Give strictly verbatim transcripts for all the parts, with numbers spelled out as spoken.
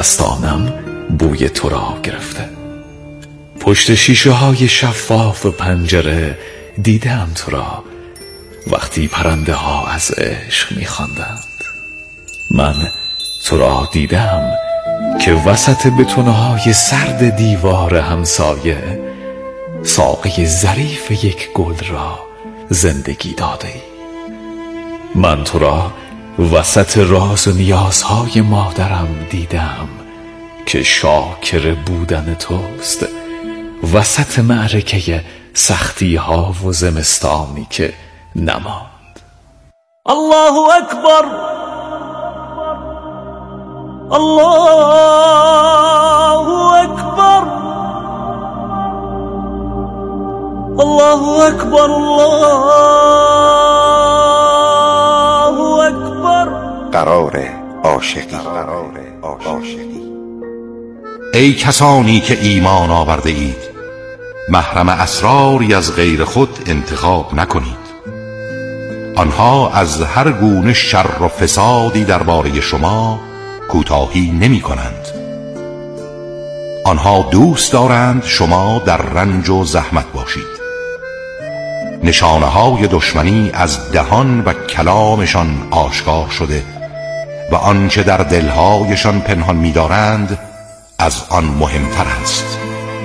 دستانم بوی تو را گرفته. پشت شیشه های شفاف پنجره دیدم تو را وقتی پرنده ها از عشق می خواندند. من تو را دیدم که وسط بتونهای سرد دیوار همسایه ساقه ظریف یک گل را زندگی داده ای. من تو را وسط راز و نیازهای مادرم دیدم که شاکر بودن توست وسط معرکه سختی ها و زمستانی که نماند. الله اکبر، الله اکبر، الله اکبر، الله اکبر. قرار عاشقی، قرار عاشقی. ای کسانی که ایمان آورده اید، محرم اسراری از غیر خود انتخاب نکنید. آنها از هر گونه شر و فسادی درباره شما کوتاهی نمی کنند. آنها دوست دارند شما در رنج و زحمت باشید. نشانه های دشمنی از دهان و کلامشان آشکار شده و آنچه در دلهایشان پنهان می دارند از آن مهمتر است.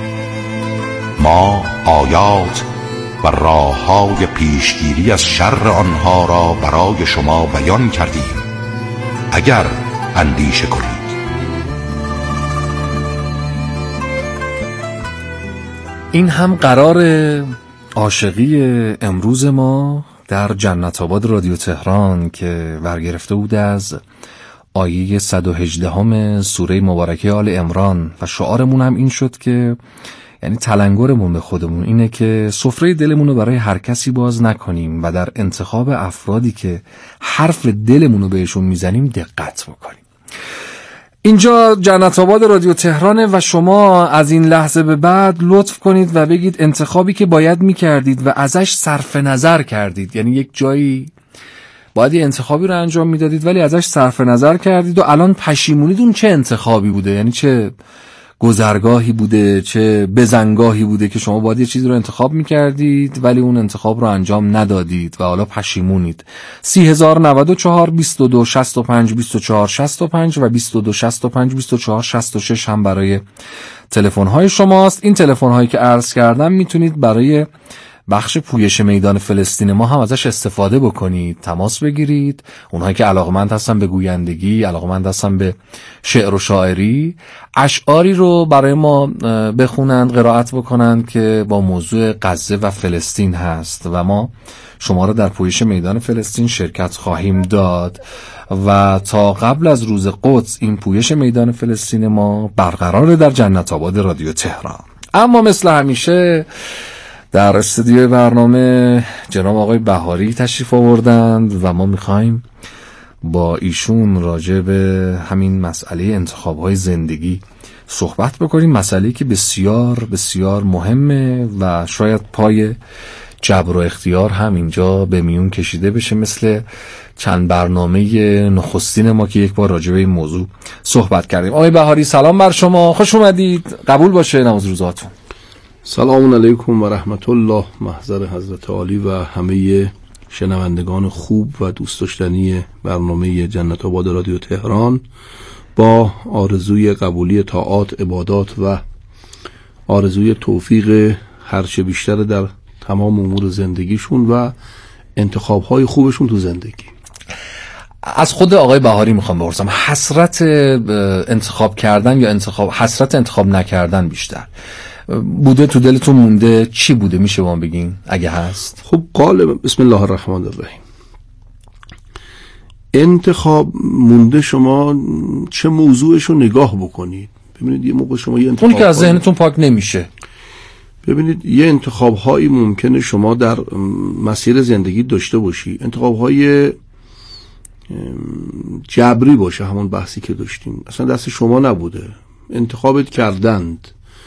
ما آیات و راه‌های پیشگیری از شر آنها را برای شما بیان کردیم اگر اندیشه کنید. این هم قرار عاشقی امروز ما در جنت آباد رادیو تهران که برگرفته بود از آیه صد و هجده ام سوره مبارکه آل عمران و شعارمون هم این شد که یعنی تلنگرمون به خودمون اینه که سفره دلمون رو برای هر کسی باز نکنیم و در انتخاب افرادی که حرف دلمون رو بهشون میزنیم دقت بکنیم. اینجا جنت آباد رادیو تهرانه و شما از این لحظه به بعد لطف کنید و بگید انتخابی که باید میکردید و ازش صرف نظر کردید. یعنی یک جایی باید یه انتخابی رو انجام میدادید ولی ازش صرف نظر کردید و الان پشیمونید اون چه انتخابی بوده، یعنی چه گذرگاهی بوده، چه بزنگاهی بوده که شما باید یه چیزی رو انتخاب میکردید ولی اون انتخاب رو انجام ندادید و حالا پشیمونید. سی هزار و نود و چهار بیست و دو شصت و پنج بیست و چهار شصت و پنج و بیست و دو شصت و پنج بیست و چهار شصت و شش هم برای تلفن‌های شماست. این تلفن‌هایی که عرض کردم میتونید برای بخش پویش میدان فلسطین ما هم ازش استفاده بکنید، تماس بگیرید. اونهایی که علاقمند هستن به گویندگی، علاقمند هستن به شعر و شاعری، اشعاری رو برای ما بخونند، قرائت بکنند که با موضوع غزه و فلسطین هست و ما شما رو در پویش میدان فلسطین شرکت خواهیم داد و تا قبل از روز قدس این پویش میدان فلسطین ما برقراره در جنت آباد رادیو تهران. اما مثل همیشه در استودیوی برنامه جناب آقای بهاری تشریف آوردند و ما میخوایم با ایشون راجع به همین مسئله انتخاب‌های زندگی صحبت بکنیم. مسئله‌ای که بسیار بسیار مهمه و شاید پای جبر و اختیار هم اینجا به میون کشیده بشه، مثل چند برنامه نخستین ما که یک بار راجع به این موضوع صحبت کردیم. آقای بهاری سلام بر شما، خوش اومدید، قبول باشه نماز روزاتون. سلام علیکم و رحمت الله، محضر حضرت عالی و همه شنوندگان خوب و دوست داشتنی برنامه جنت آباد رادیو تهران، با آرزوی قبولی طاعات، عبادات و آرزوی توفیق هرچه بیشتر در تمام امور زندگیشون و انتخاب‌های خوبشون تو زندگی. از خود آقای بهاری میخوام بپرسم، حسرت انتخاب کردن یا انتخاب حسرت انتخاب نکردن بیشتر بوده تو دلتون مونده؟ چی بوده میشه با من بگین اگه هست؟ خب غالب بسم الله الرحمن الرحیم، انتخاب مونده شما چه موضوعش رو نگاه بکنید. ببینید یه موقع شما یه انتخاب اون که از ذهنتون پاک نمیشه. ببینید یه انتخاب هایی ممکنه شما در مسیر زندگی داشته باشی، انتخاب های جبری باشه، همون بحثی که داشتیم اصلا دست شما نبوده، انتخابت کردند.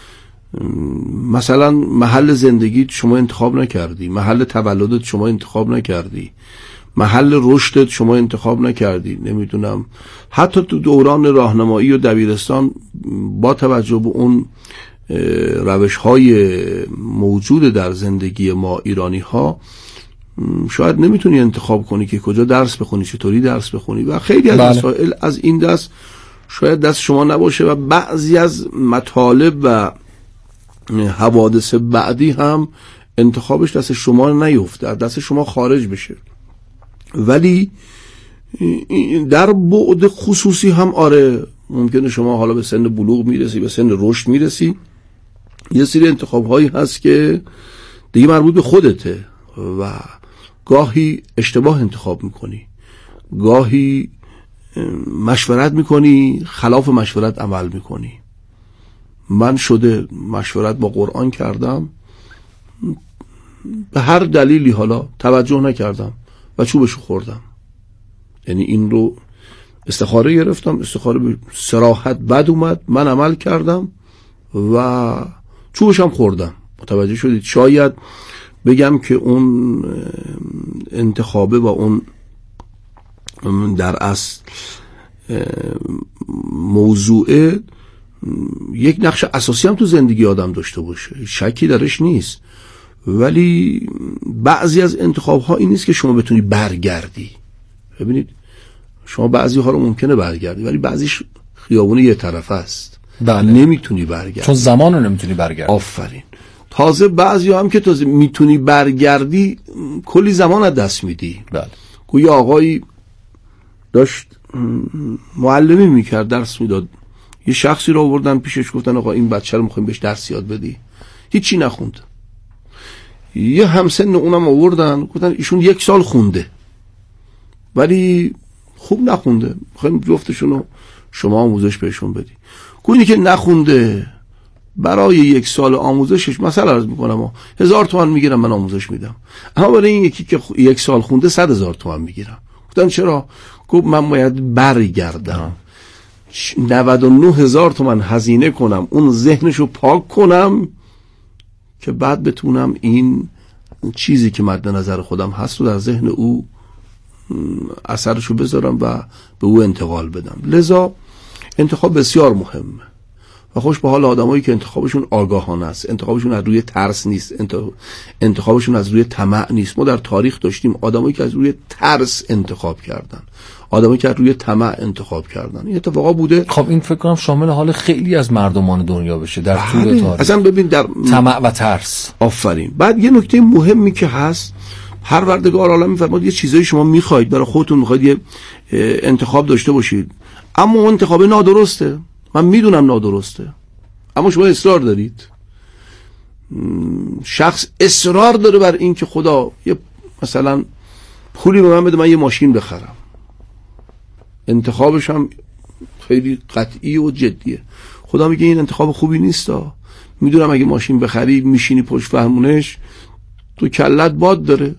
مثلا محل زندگیت شما انتخاب نکردی، محل تولدت شما انتخاب نکردی، محل رشدت شما انتخاب نکردی، نمیدونم حتی تو دوران راهنمایی و دبیرستان با توجه به اون روش های موجود در زندگی ما ایرانی ها شاید نمیتونی انتخاب کنی که کجا درس بخونی، چطوری درس بخونی و خیلی از بله. مسائل از این دست شاید دست شما نباشه و بعضی از مطالب و حوادث بعدی هم انتخابش دست شما نیفته، دست شما خارج بشه. ولی در بعد خصوصی هم آره ممکنه شما حالا به سن بلوغ میرسی، به سن رشد میرسی، یه سری انتخاب هایی هست که دیگه مربوط به خودته و گاهی اشتباه انتخاب میکنی، گاهی مشورت میکنی خلاف مشورت عمل میکنی. من شده مشورت با قرآن کردم، به هر دلیلی حالا توجه نکردم و چوبشو خوردم. یعنی این رو استخاره گرفتم، استخاره به صراحت بد اومد، من عمل کردم و چوبشم خوردم. متوجه شدید؟ شاید بگم که اون انتخابه و اون در اصل موضوع یک نقش اساسی هم تو زندگی آدم داشته باشه، شکی درش نیست، ولی بعضی از انتخاب ها این نیست که شما بتونی برگردی. ببینید شما بعضی ها رو ممکنه برگردی ولی بعضیش خیابون یه طرفه است. بله. نمیتونی برگردی چون زمان رو نمیتونی برگردی. آفرین. تازه بعضی ها هم که تازه میتونی برگردی کلی زمان از دست میدی. بله. گویا آقایی داشت معلمی میکرد، درس میداد، یه شخصی رو آوردن پیشش گفتن آقا این بچه رو میخوایم بهش درس یاد بدی، هیچی نخوند. یه همسن اونم آوردن گفتن ایشون یک سال خونده ولی خوب نخونده، میخوایم جفتشون رو شما آموزش بهشون بدی. گویی که نخونده برای یک سال آموزشش مثلا عرض میکنم هزار تومان میگیرم من آموزش میدم، اما برای این یکی که یک سال خونده صد هزار تومان میگیرم. گفتن چرا؟ گفت من باید برگردم نود و نه هزار تومان هزینه کنم اون ذهنشو پاک کنم که بعد بتونم این چیزی که مد نظر خودم هست رو در ذهن او اثرشو بذارم و به او انتقال بدم. لذا انتخاب بسیار مهمه و خوش به حال آدمایی که انتخابشون آگاهانه است، انتخابشون از روی ترس نیست، انتخابشون از روی طمع نیست. ما در تاریخ داشتیم آدمایی که از روی ترس انتخاب کردن، آدمایی که از روی طمع انتخاب کردن. این اتفاقا بوده. خب این فکر کنم شامل حال خیلی از مردمان دنیا بشه در طول تاریخ. اصلا ببین در طمع و ترس. آفرین. بعد یه نکته مهمی که هست، پروردگار عالم میفرماد یه چیزایی شما میخواید برای خودتون، میخواید یه انتخاب داشته باشید اما اون انتخاب نادرسته، من میدونم نادرسته اما شما اصرار دارید. شخص اصرار داره بر این که خدا یه مثلا پولی به من بده من یه ماشین بخرم، انتخابش هم خیلی قطعی و جدیه. خدا میگه این انتخاب خوبی نیستا، میدونم اگه ماشین بخری میشینی پشت فرمونش تو کلت باد داره،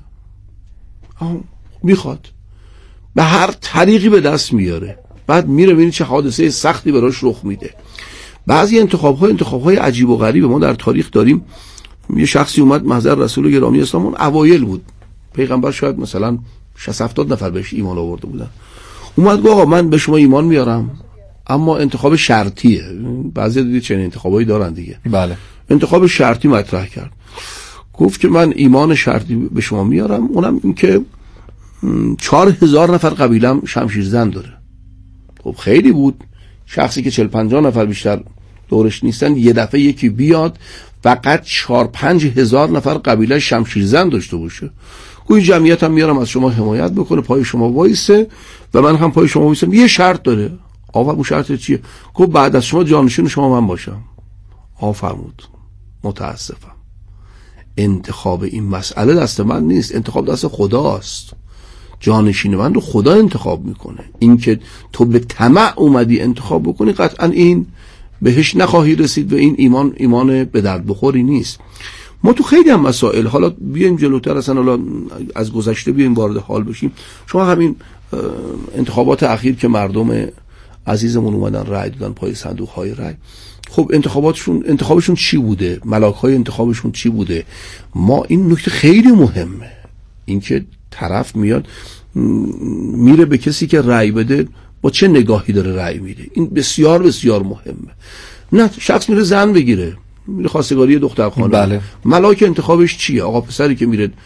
میخواد به هر طریقی به دست میاره، بعد میره ببینید چه حادثه سختی براش رخ میده. بعضی انتخاب های انتخاب های عجیب و غریب ما در تاریخ داریم. یه شخصی اومد محضر رسول گرامی اسلام، اون اوایل بود، پیغمبر شاید مثلا شصت هفتاد نفر بهش ایمان آورده بودن، اومد گفت آقا من به شما ایمان میارم اما انتخاب شرطیه. بعضی دیدید چنین انتخابایی دارن دیگه. بله. انتخاب شرطی مطرح کرد، گفت که من ایمان شرطی به شما میارم، اونم این که چهار هزار نفر قبیلم شمشیر زن داره. خب خیلی بود، شخصی که چل پنجاه نفر بیشتر دورش نیستن یه دفعه یکی بیاد فقط چهار پنج هزار نفر قبیله شمشیر زن داشته باشه، گوی جمعیت هم میارم از شما حمایت بکنه، پای شما وایسه و من هم پای شما وایسم. یه شرط داره. آقا اون شرط چیه؟ گفت بعد از شما جانشین شما من باشم. آقا فرمود متاسفم انتخاب این مسئله دست من نیست، انتخاب دست خداست. جانشین من رو خدا انتخاب میکنه. این که تو به طمع اومدی انتخاب بکنی قطعا این بهش نخواهی رسید و این ایمان ایمان به درد بخوری نیست. ما تو خیلی هم مسائل، حالا بیایم جلوتر اصلا حالا از گذشته بیایم وارد حال بشیم. شما همین انتخابات اخیر که مردم عزیزمون اومدن رأی دادن پای صندوق های رأی، خب انتخاباتشون انتخابشون چی بوده؟ ملاک های انتخابشون چی بوده؟ ما این نکته خیلی مهمه، اینکه طرف میاد میره به کسی که رأی بده با چه نگاهی داره رأی میده. این بسیار بسیار مهمه. نه شخص میره زن بگیره، میره خواستگاری دختر خانم، بله. ملاک انتخابش چیه؟ آقا پسری که میره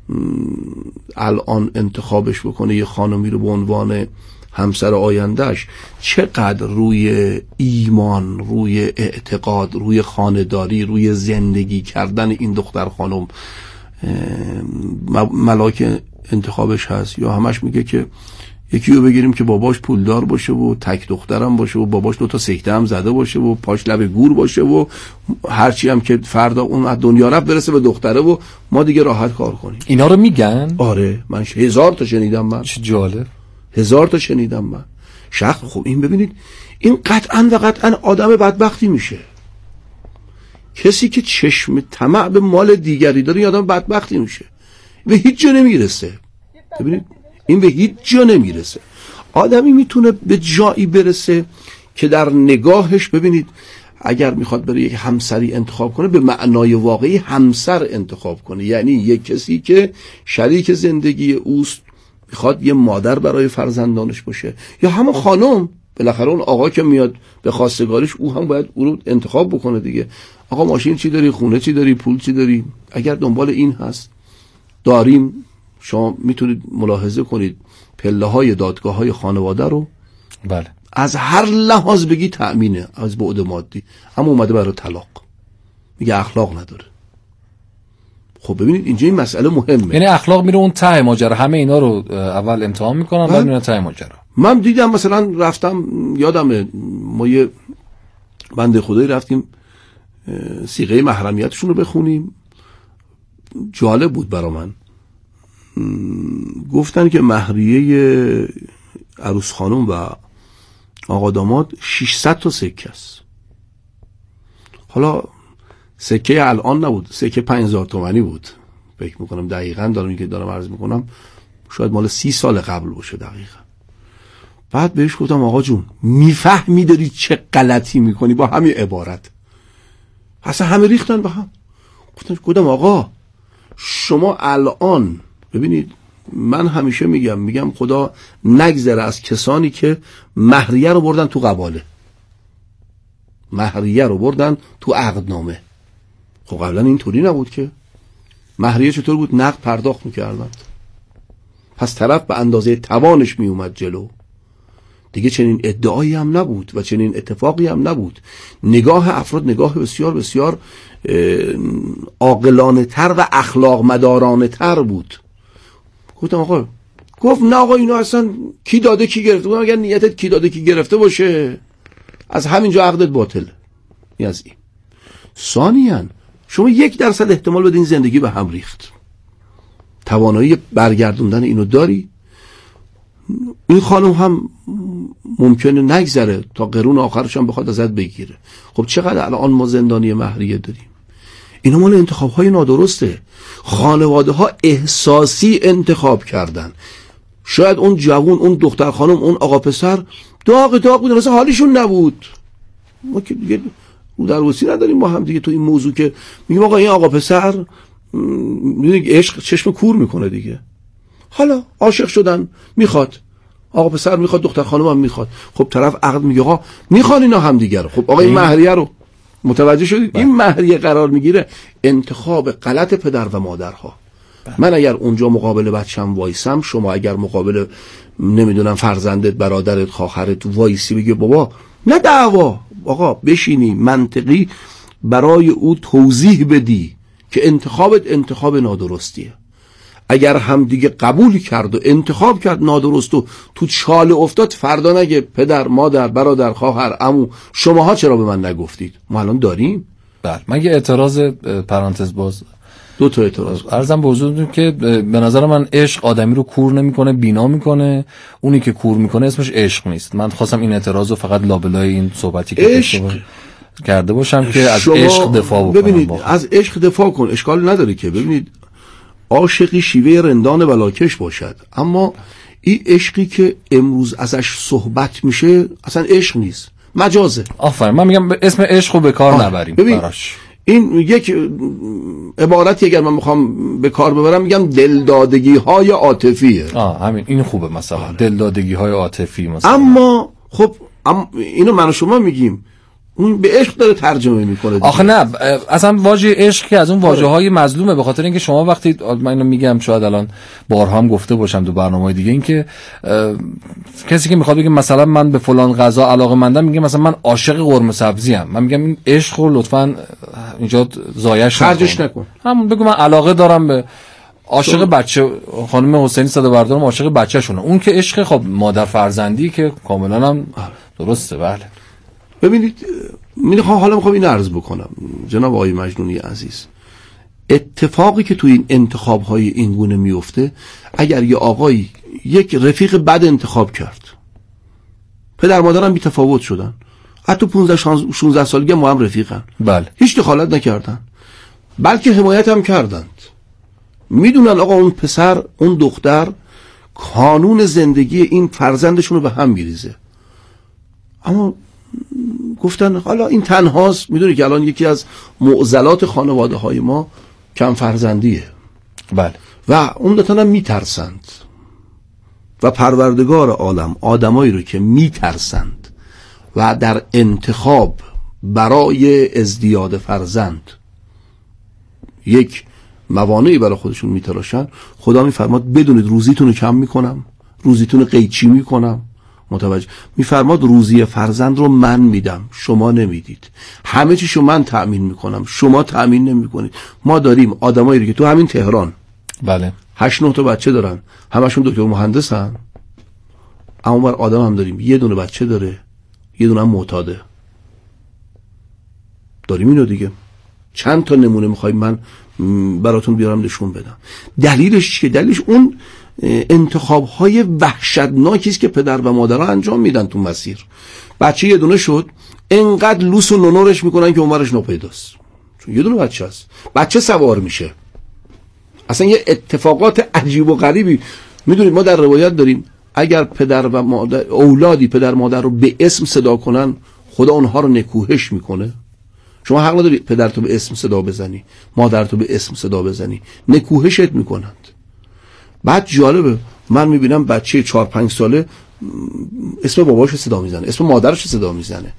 الان انتخابش بکنه یه خانمی رو به عنوان همسر آیندهش، چقدر روی ایمان، روی اعتقاد، روی خانه‌داری، روی زندگی کردن این دختر خانم ملاک انتخابش هست؟ یا همش میگه که یکی رو بگیریم که باباش پولدار باشه و تک دخترم باشه و باباش دو تا سکته هم زده باشه و پاش لب گور باشه و هرچی هم که فردا اون از دنیا رفت برسه به دختره و ما دیگه راحت کار کنیم. اینا رو میگن؟ آره من هزار تا شنیدم. من چه جالب، هزار تا شنیدم من. شخص خب این ببینید این قطعا و قطعا آدم بدبختی میشه. کسی که چشم طمع به مال دیگری داره آدم بدبختی میشه، به هیچ جا نمیرسه. ببینید این به هیچ جا نمیرسه. آدمی میتونه به جایی برسه که در نگاهش، ببینید اگر میخواد برای یک همسری انتخاب کنه به معنای واقعی همسر انتخاب کنه، یعنی یک کسی که شریک زندگی اوست، میخواد یه مادر برای فرزندانش باشه، یا همون خانم بالاخره اون آقا که میاد به خواستگاریش او هم باید او رو انتخاب بکنه دیگه. آقا ماشین چی داری، خونه چی داری، پول چی داری؟ اگر دنبال این هست داریم، شما میتونید ملاحظه کنید پله های دادگاه های خانواده رو بله از هر لحاظ بگی تأمینه از بعد مادی، اما اومده برای طلاق، میگه اخلاق نداره. خب ببینید اینجا این مسئله مهمه. یعنی اخلاق میره اون ته ماجرا، همه اینا رو اول امتحان میکنن بعد میرن ته ماجرا. من دیدم مثلا رفتم یادمه ما یه بنده خدایی رفتیم صیغه محرمیتشون رو بخونیم، جالب بود برا من. گفتن که مهریه عروس خانم و آقا داماد ششصد تا سکه است. حالا سکه الان نبود، سکه پنج هزار تومانی بود فکر میکنم، دقیقاً دارم که دارم عرض میکنم شاید مال سی سال قبل باشه دقیقاً. بعد بهش گفتم آقا جون میفهمی داری چه غلطی میکنی با همین عبارت؟ اصلا همه ریختن به هم. گفتم آقا شما الان ببینید، من همیشه میگم میگم خدا نگذره از کسانی که مهریه رو بردن تو قباله، مهریه رو بردن تو عقدنامه. خب قبلا اینطوری نبود که. مهریه چطور بود؟ نقد پرداخت میکردن، پس طرف به اندازه توانش میومد جلو دیگه. چنین ادعایی هم نبود و چنین اتفاقی هم نبود. نگاه افراد نگاه بسیار بسیار عاقلانه تر و اخلاق مدارانه تر بود. گفتم آقا، گفت نه آقا اینا اصلا کی داده کی گرفته. گفتم اگر نیتت کی داده کی گرفته باشه از همینجا عقدت باطله. این از این. ثانیاً شما یک درصد احتمال بدین زندگی به هم ریخت، توانایی برگردوندن اینو داری؟ این خانم هم ممکنه نگذره تا قرون آخرش هم بخواد ازت بگیره. خب چقدر الان ما زندانی مهریه داریم؟ اینا مال انتخاب های نادرسته. خانواده ها احساسی انتخاب کردن. شاید اون جوون، اون دختر خانم، اون آقا پسر داغ داغ بودن، اصلا حالیشون نبود. ما که دیگه رو درواسی نداریم ما هم دیگه تو این موضوع که میگیم آقا این آقا پسر میدونی عشق چشم کور میکنه دیگه. حالا عاشق شدن، میخواد آقا پسر میخواد، دختر خانم هم میخواد. خب طرف عقد میگه آقا میخوان اینا هم دیگه رو. خب آقا این مهریه رو متوجه شدید؟ این مهریه قرار میگیره انتخاب غلط پدر و مادرها. من اگر اونجا مقابل بچم وایسم، شما اگر مقابل نمیدونم فرزندت، برادرت، خواهرت وایسی بگی بابا نه دعوا، آقا بشینی منطقی برای او توضیح بدی که انتخابت انتخاب نادرستیه. اگر هم دیگه قبول کرد و انتخاب کرد نادرست و تو چاله افتاد، فردا نگه پدر، مادر، برادر، خواهر، عمو شماها چرا به من نگفتید؟ ما الان داریم. بله من یه اعتراض پرانتز باز دو تا اعتراض عرضم به حضورتون که به نظر من عشق آدمی رو کور نمیکنه، بینا میکنه. اونی که کور میکنه اسمش عشق نیست. من خواستم این اعتراض رو فقط لابلای این صحبتی که عشق کرده باشم که از عشق دفاع بکنم. ببینید باقی. از عشق دفاع کن، اشکال نداره که. ببینید عاشقی شیوه رندان بلاکش باشد، اما این عشقی که امروز ازش صحبت میشه اصلا عشق نیست، مجازه. آفرین، من میگم اسم عشق رو به کار نبریم ببین براش. این یک عبارتی اگر من میخوام به کار ببرم میگم دلدادگی های عاطفیه. آه همین این خوبه مثلا آه. دلدادگی های عاطفی مثلا. اما خب اما اینو من و شما میگیم اون به عشق داره ترجمه میکنه. آخه نه اصلا واژه عشق که از اون واژه‌های مظلومه، به خاطر اینکه شما وقتی من اینو میگم شاید الان بارها هم گفته باشم تو برنامه‌های دیگه، اینکه کسی که میخواد بگه مثلا من به فلان غذا علاقه‌مندم میگه مثلا من عاشق قرمه سبزی ام، من میگم این عشق رو لطفاً اینجا ضایعش خرجش نکن، همون بگو من علاقه دارم به عاشق بچه خانم حسینی صدابردارم عاشق بچه‌شونه، اون که عشق خب مادر فرزندی که کاملا هم درسته. بله ببینید میخوام حالا میخوام این عرض بکنم جناب آقای مجنونی عزیز، اتفاقی که تو این انتخاب‌های این گونه میفته، اگر یه آقایی یک رفیق بد انتخاب کرد، پدر مادرم بی تفاوت شدن، حتی پانزده شانزده سالگی ما هم رفیقن، بله هیچ دخالت نکردن بلکه حمایت هم کردند، میدونن آقا اون پسر اون دختر کانون زندگی این فرزندشون رو به هم میریزه، اما گفتن حالا این تنهاست. میدونی که الان یکی از معضلات خانواده های ما کم فرزندیه. بله. و اون دوتان هم میترسند و پروردگار عالم آدمایی رو که میترسند و در انتخاب برای ازدیاد فرزند یک موانعی برای خودشون میتراشن، خدا میفرماد بدونید روزیتون رو کم میکنم، روزیتون رو قیچی میکنم. متوجه میفرماد روزی فرزند رو من میدم، شما نمیدید، همه چیشو من تأمین میکنم، شما تأمین نمیکنید. ما داریم آدمایی رو که تو همین تهران بله هشت نه تا بچه دارن، همشون دکتر مهندسن، اما بر آدم هم داریم یه دونه بچه داره، یه دونه هم معتاده. داریم اینو دیگه. چند تا نمونه میخوایم من براتون بیارم نشون بدم. دلیلش چیه؟ دلیلش اون انتخاب‌های وحشتناکی است که پدر و مادرها انجام میدن تو مسیر. بچه یه دونه شد، انقدر لوس و نونورش میکنن که عمرش ناپیداست، چون یه دونه بچه است. بچه سوار میشه، اصلا یه اتفاقات عجیب و غریبی. میدونید ما در روایت داریم اگر پدر و مادر اولادی پدر مادر رو به اسم صدا کنن، خدا اونها رو نکوهش میکنه. شما حق نداری پدرتو به اسم صدا بزنی، مادرتو به اسم صدا بزنی، نکوهشت میکنند. بعد جالبه من میبینم بچه چهار پنج ساله اسم باباش صدا میزنه، اسم مادرش صدا میزنه.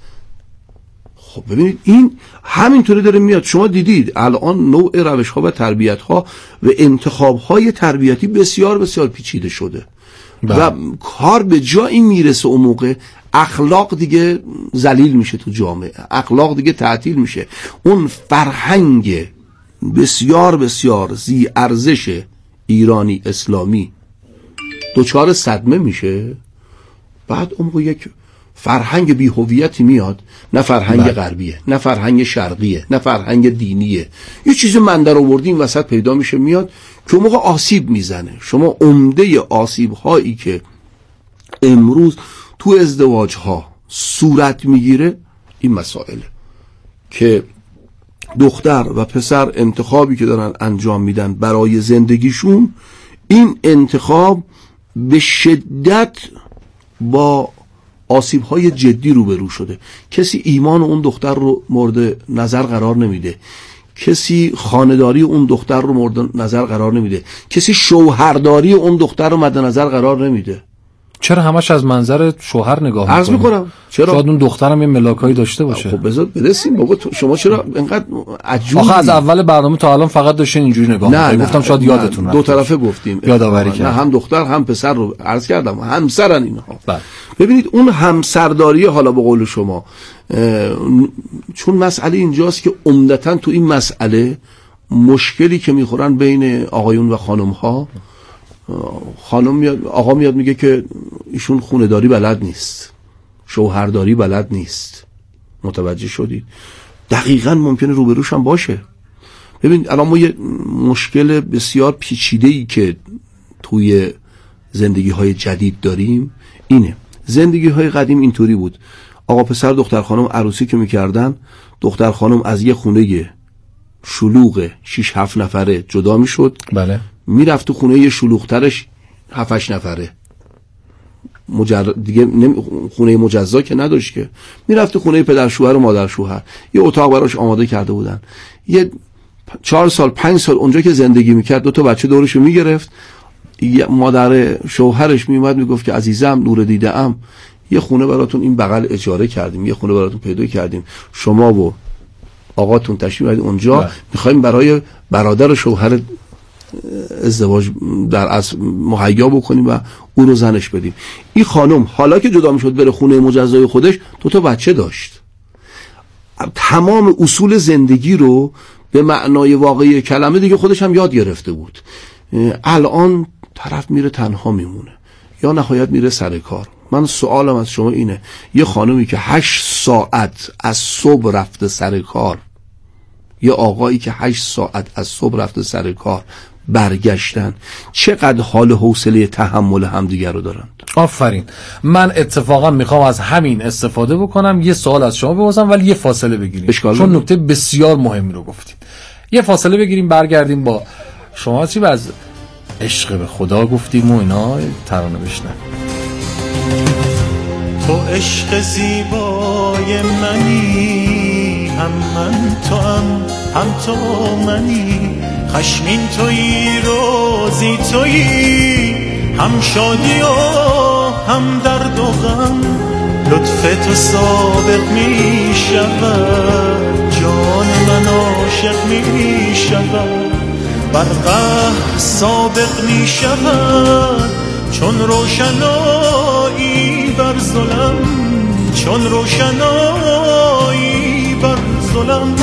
خب ببینید این همینطوری داره میاد. شما دیدید الان نوع روش ها و تربیت ها و انتخاب های تربیتی بسیار بسیار پیچیده شده بله. و کار به جایی میرسه اون موقع اخلاق دیگه ذلیل میشه تو جامعه، اخلاق دیگه تعطیل میشه. اون فرهنگ بسیار بسیار زی ارزش ایرانی اسلامی دوچار صدمه میشه. بعد اون موقع یک فرهنگ بی هویتی میاد، نه فرهنگ بله. غربیه، نه فرهنگ شرقیه، نه فرهنگ دینیه، یه چیز من در آوردیم وسط پیدا میشه میاد که اون موقع آسیب میزنه. شما عمده آسیب هایی که امروز تو ازدواج ها صورت میگیره این مسائله که دختر و پسر انتخابی که دارن انجام میدن برای زندگیشون، این انتخاب به شدت با آسیب های جدی روبرو شده. کسی ایمان اون دختر رو مورد نظر قرار نمیده، کسی خانه‌داری اون دختر رو مورد نظر قرار نمیده، کسی شوهرداری اون دختر رو مد نظر قرار نمیده. چرا همش از منظر شوهر نگاه میکنه؟ عرض میکنم چرا؟ شاید اون دخترم یه ملاکایی داشته باشه. خب بذار برسیم بابا، شما چرا اینقدر عجوبی؟ آخه از اول برنامه تا الان فقط داشتین اینجوری نگاه میکنید. گفتم شاید یادتون دو طرفه گفتیم، یادآوری کردم. نه هم دختر هم پسر رو عرض کردم، همسرن اینها. بله. ببینید اون همسرداری، حالا به قول شما، چون مسئله اینجاست که عمدتاً تو این مسئله مشکلی که میخورن بین آقایون و خانم ها، خانم میاد، آقا میاد میگه که ایشون خونه‌داری بلد نیست، شوهرداری بلد نیست. متوجه شدید؟ دقیقاً ممکنه روبروش هم باشه. ببین الان ما یه مشکل بسیار پیچیده‌ای که توی زندگی های جدید داریم اینه. زندگی های قدیم اینطوری بود، آقا پسر دختر خانم عروسی که میکردن، دختر خانم از یه خونه شلوغ شش هفت نفره جدا میشد، بله، میرفت تو خونه شلوغترش هفت هشت نفره، مجرد دیگه نمی... خونه مجزا که نداشت که، میرفت تو خونه پدر شوهر و مادر شوهر، یه اتاق براش آماده کرده بودن، یه چهار سال پنج سال اونجا که زندگی میکرد دو تا بچه دورشو میگرفت، مادر شوهرش میومد میگفت که عزیزم نور دیده ام، یه خونه براتون این بغل اجاره کردیم، یه خونه براتون پیدا کردیم، شما و آقاتون تشریف بیارید اونجا، میخوایم برای برادر و شوهر ازدواج در اصل مهیا بکنیم و او رو زنش بدیم. این خانم حالا که جدا میشد بره خونه مجزای خودش، دو تا بچه داشت، تمام اصول زندگی رو به معنای واقعی کلمه دیگه خودش هم یاد گرفته بود. الان طرف میره تنها میمونه یا نهایت میره سر کار. من سوالم از شما اینه، یه خانمی که هشت ساعت از صبح رفته سر کار، یه آقایی که هشت ساعت از صبح رفته سر کار برگشتن، چقدر حال حوصله تحمل همدیگر رو دارن؟ آفرین. من اتفاقا میخوام از همین استفاده بکنم، یه سوال از شما بپرسم ولی یه فاصله بگیریم، چون نکته بسیار مهمی رو گفتید. یه فاصله بگیریم برگردیم با شما. چی از عشق به خدا گفتیم و اینا ترانه بشنم. تو عشق زیبای منی، هم من تو هم هم تو منی، خشمین تویی روزی تویی، هم شادی و هم درد و غم، لطف تو سابق می شود، جان من عاشق می شود، بر قهر سابق می شود، چون روشنایی بر ظلم، چون روشنایی بر ظلم.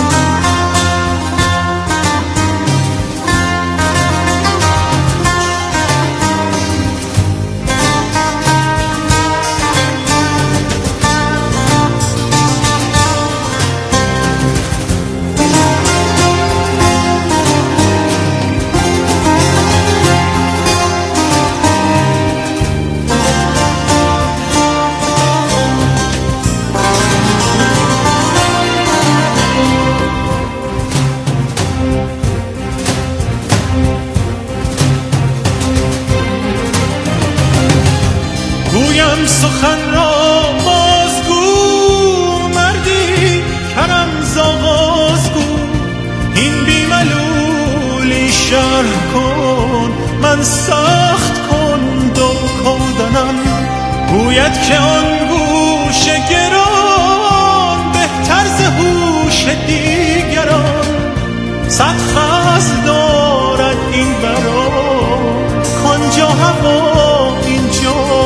گویم سخن را بازگو، مردی کرم زاغازگو، این بیملولی شرح کن، من سخت کن دو کودنم، گوید که آن گوش گران، بهتر ز هوش دیگران، صد خز دارد این برا، کانجا هوا اینجا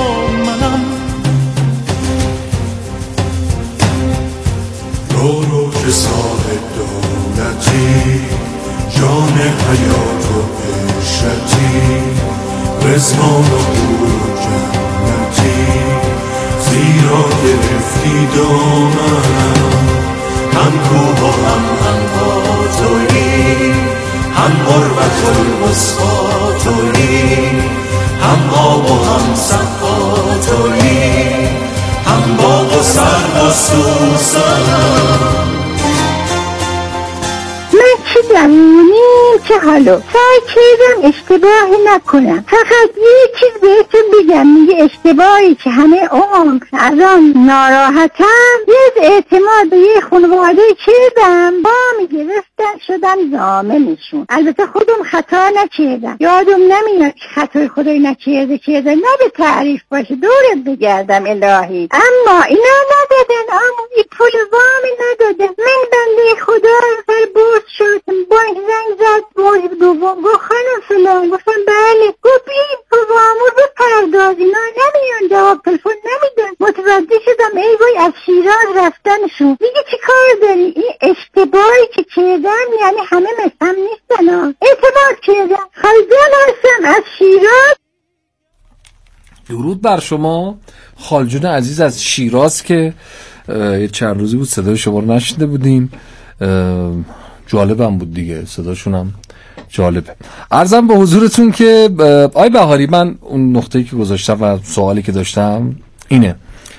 رو رو که صاحب دولتی، جان حیات و عشرتی، رزوان و حور و جنتی، زیرا گرفتی دامنم، هم کوه و هم انها تویی، هم غربت المصفا تویی، هم آب و هم صفا تویی، هم باغ و سر و سوسنم. من چه دمونیم چه حالا سعی کردم اشتباهی نکنم، فقط یه چیز بهتون بگم، میگه اشتباهی که همه عمر از آن ناراحتم، یه اعتماد به یه خانواده کردم، با میگرفتن شدم ضامنشون. البته خودم خطا نکردم، یادم نمیاد که خطای خدای نکرده کرده، نه به تعریف باشه دورت بگردم الهی، اما اینا ندادن، اما این پول وامی ندادن. من بنده خدا سر بورس شدم، بانک زنگ زد مورد دوم، گو خانم فلان، گفتم بله، گو بیم تو وامو بپرداز، اینا نمیان جواب تلفن نمیدن. متوجه شدم ای وای از شیراز رفتنشون. دیگه چی کار داری؟ این اشتباهی که کردم، یعنی همه مثل نیستن ها، اعتماد کردم. خالجان هستم از شیراز. درود بر شما خالجون عزیز از شیراز که چند روزی بود صدای شما رو نشنیده بودیم، جالبم بود دیگه، صداشونم جالبه. عرضم به حضورتون که آی بهاری، من اون نقطه‌ای که گذاشتم و سوالی که داشتم اینه،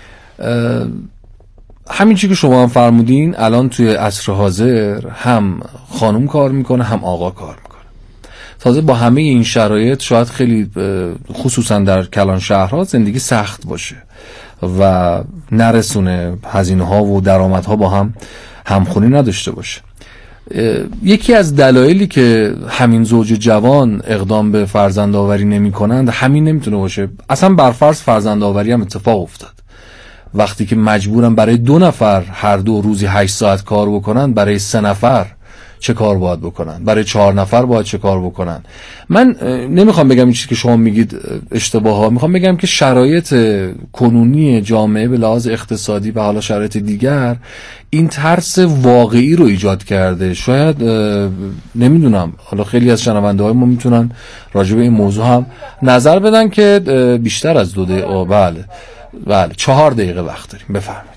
همین چی که شما هم فرمودین، الان توی عصر حاضر هم خانم کار میکنه هم آقا کار میکنه. تازه با همه این شرایط شاید خیلی خصوصا در کلان شهرها زندگی سخت باشه و نرسونه، هزینه ها و درآمدها با هم همخونی نداشته باشه. یکی از دلایلی که همین زوج جوان اقدام به فرزندآوری نمی کنند همین نمیتونه باشه. اصلا برفرض فرزندآوری هم اتفاق افتاد، وقتی که مجبورن برای دو نفر هر دو روزی هشت ساعت کار بکنن، برای سه نفر چه کار باید بکنن؟ برای چهار نفر باید چه کار بکنن؟ من نمیخوام بگم این چیزی که شما میگید اشتباه ها، میخوام بگم که شرایط کنونی جامعه به لحاظ اقتصادی و حالا شرایط دیگر این ترس واقعی رو ایجاد کرده. شاید نمیدونم، حالا خیلی از شنونده های ما میتونن راجع به این موضوع هم نظر بدن که بیشتر از دو دقیقه. بله بله چهار دقیقه وقت داریم، بفرمایید.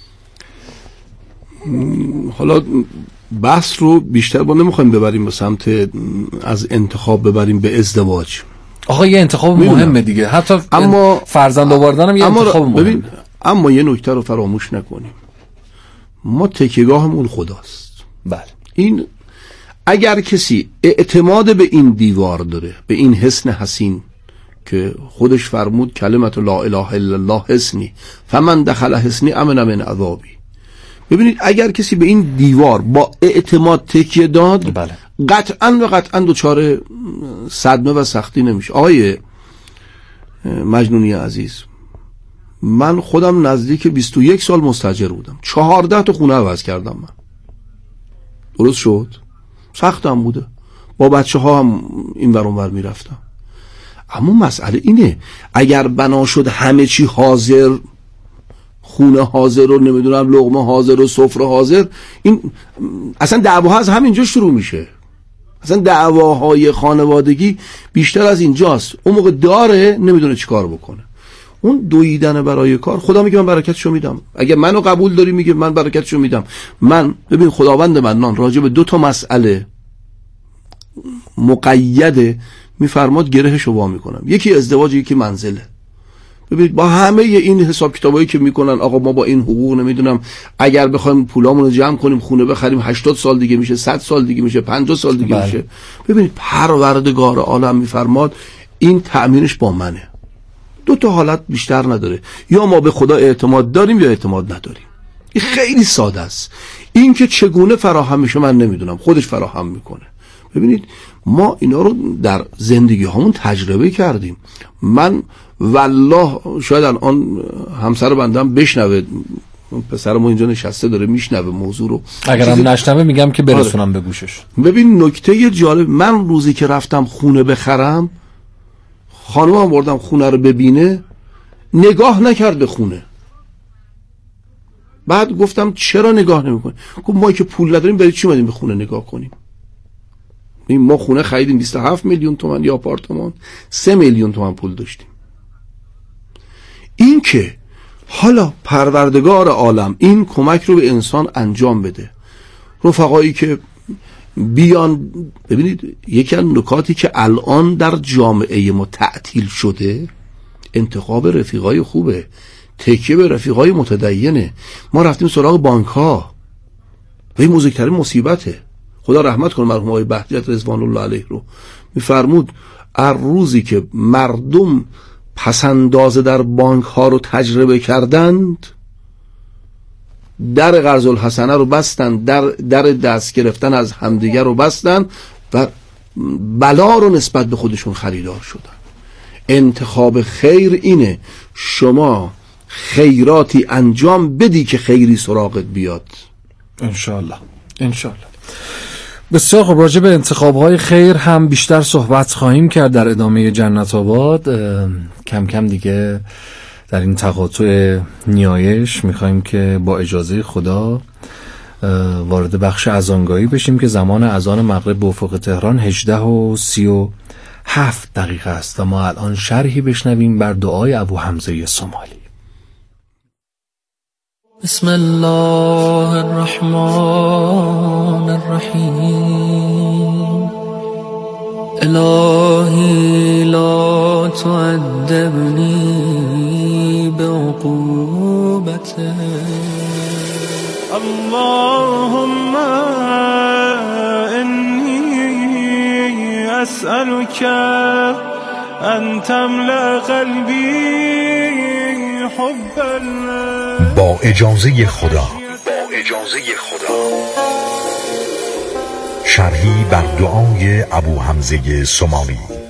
حالا بحث رو بیشتر با نمیخوایم ببریم به سمت از انتخاب ببریم به ازدواج. آقا یه انتخاب مهمه دیگه، حتی اما فرزند آوردن هم یه انتخاب مهمه. ببین اما یه نکته رو فراموش نکنیم، ما تکیه‌گاهمون خداست. بله. این اگر کسی اعتماد به این دیوار داره، به این حصن حسین که خودش فرمود کلمت لا اله الا الله حصنی فمن دخل حصنی امن من عذابی. ببینید اگر کسی به این دیوار با اعتماد تکیه داد، بله. قطعاً و قطعاً دچار صدمه و سختی نمیشه. آقای مجنونی عزیز، من خودم نزدیک بیست و یک سال مستاجر بودم، چهارده تا خونه عوض کردم من. درست شد؟ سختم بوده، با بچه ها هم این ور اون ور میرفتم. اما مسئله اینه اگر بنا شد همه چی حاضر، خونه حاضر و نمیدونم لقمه حاضر و سفره حاضر، این اصلا دعواها از همینجا شروع میشه. اصلا دعواهای خانوادگی بیشتر از اینجاست. اون موقع داره نمیدونه چی کار بکنه. اون دویدن برای کار، خدا میگه من برکتشو میدم. اگه منو قبول داری میگه من برکتشو میدم. من ببین خداوند منان راجع به دو تا مسئله مقیده میفرماد گرهشو وا میکنم. یکی ازدواج، یکی منزله. ببینید با همه این حساب کتابایی که میکنن آقا ما با این حقوق نمیدونم اگر بخوایم پولامون رو جمع کنیم خونه بخریم هشتاد سال دیگه میشه، صد سال دیگه میشه، پنجاه سال دیگه بله. میشه. ببینید پروردگار عالم میفرماد این تأمینش با منه. دو تا حالت بیشتر نداره، یا ما به خدا اعتماد داریم یا اعتماد نداریم. این خیلی ساده است. این که چگونه فراهم میشه من نمیدونم، خودش فراهم میکنه. ببینید ما اینا رو در زندگی همون تجربه کردیم. من والله شاید الان همسر بندم بشنوه، پسرمو اینجا نشسته داره میشنوه موضوع رو، اگرم نشنوه میگم که برسونم به گوشش. ببین نکته جالب، من روزی که رفتم خونه بخرم، خانومم بردم خونه رو ببینه، نگاه نکرد به خونه. بعد گفتم چرا نگاه نمیکنی؟ گفت ما که پول نداریم برای چی اومدیم به خونه نگاه کنیم؟ ما خونه خریدیم بیست و هفت میلیون تومان یا آپارتمان سه میلیون تومان پول داشتیم. این که حالا پروردگار عالم این کمک رو به انسان انجام بده، رفقایی که بیان. ببینید یکی از نکاتی که الان در جامعه ما تعطیل شده انتخاب رفیقای خوبه، تکیه به رفیقای متدینه. ما رفتیم سراغ بانک ها و این بزرگترین مصیبته. خدا رحمت کنه مرحوم آقای بهجت رضوان الله علیه رو، میفرمود هر روزی که مردم پسندازه در بانک ها رو تجربه کردند، در قرض الحسنه رو بستن، در در دست گرفتن از همدیگر رو بستن و بلا رو نسبت به خودشون خریدار شدن. انتخاب خیر اینه شما خیراتی انجام بدی که خیری سراغت بیاد. انشالله انشالله. بسیار خب، راجع به انتخاب‌های خیر هم بیشتر صحبت خواهیم کرد در ادامه جنت آباد. کم کم دیگه در این تقاطع نیایش میخوایم که با اجازه خدا وارد بخش اذانگاهی بشیم که زمان اذان مغرب به افق تهران هجده و سی و هفت دقیقه است و ما الان شرحی بشنویم بر دعای ابو حمزه صومالی. بسم الله الرحمن الرحیم. الهی لا تعذبنی بعقوبته. اللهم انی اسألك ان تملأ قلبی حبا. با اجازه خدا با اجازه خدا شرحی بر دعای ابو حمزه سمالی.